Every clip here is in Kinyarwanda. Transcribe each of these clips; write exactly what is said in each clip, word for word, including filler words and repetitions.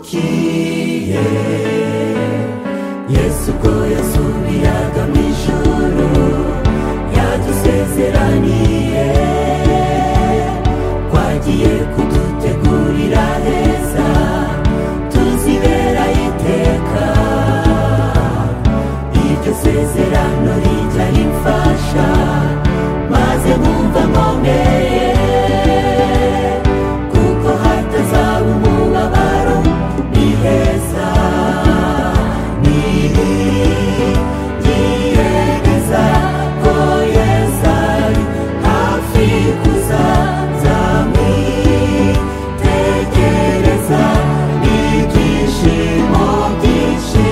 duhemukiye. Yesu ubwo yasubiraga mu ijuru yadusezeraniye twagiye kudutegurira heza tuzibera iteka. Iryo sezerano rijya rimfasha maze nkumva nkomeye, kuko hatazaba umubabaro ni heza. Niyegeza ko Yesu ari hafi kuza, nzamwitegereza n'ibyishimo byinshi.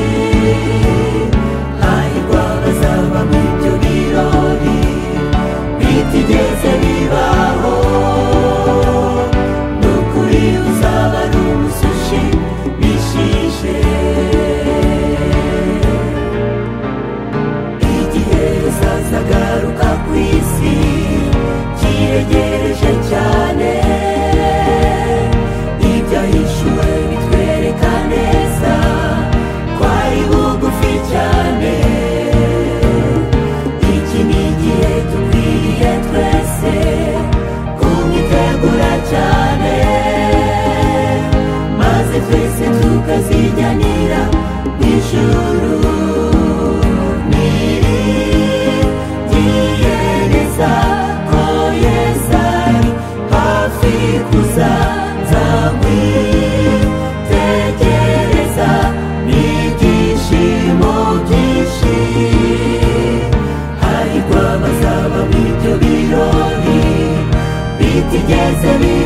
Hahirwa abazaba muri ibyo birori bitigeze bibaho. N'ukuri uzaba ari umunsi ushimishije. Igihe Yesu azagaruka ku isi kiregereje cyane, ibyahishuwe bitwereka neza ko ari bugufi cyane. Iki ni igihe dukwiriye twese kumwitegura cyane, maze twese tukazijyanira mu ijuru. Nirigiye neza ko Yesu ari hafi kuza, nzamwitegereza n'ibyishimo byinshi. Hahirwa abazaba muri ibyo birori bitigeze bibaho.